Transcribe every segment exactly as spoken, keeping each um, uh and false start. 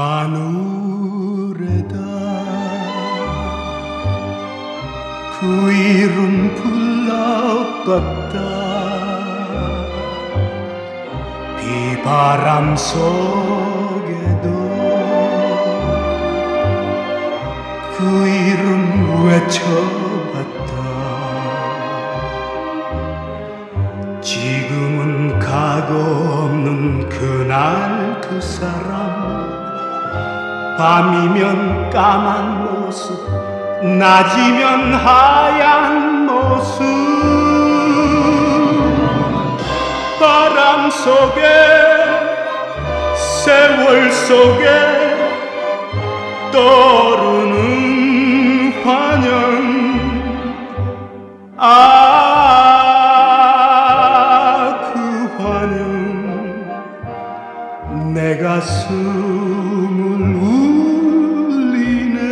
하늘에다 그 이름 불러봤다. 비바람 속에도 그 이름 외쳐봤다. 지금은 가고 없는 그날 그 사람, 밤이면 까만 모습, 낮이면 하얀 모습. 바람 속에 세월 속에 떠오르는 환영. 아, 그 환영 내 가슴을 울리네.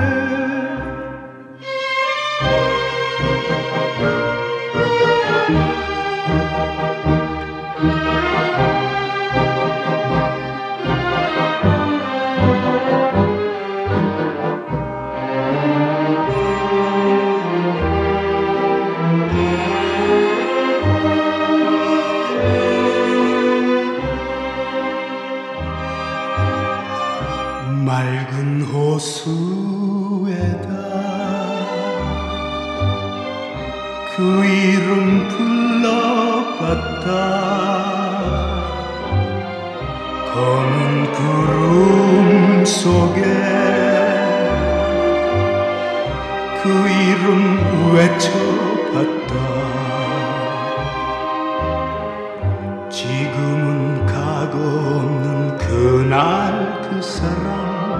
맑은 호수에다 그 이름 불러봤다. 검은 구름 속에 그 이름 외쳐봤다. 지금은 가고 없는 그날 그 사람,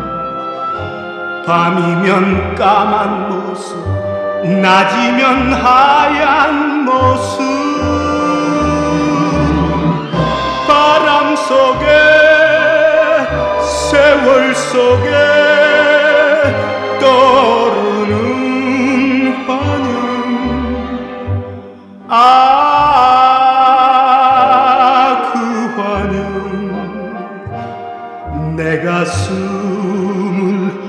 밤이면 까만 모습, 낮이면 하얀 모습. 바람 속에 세월 속에 떠오르는 환영. 아, 그 환영 내 가슴을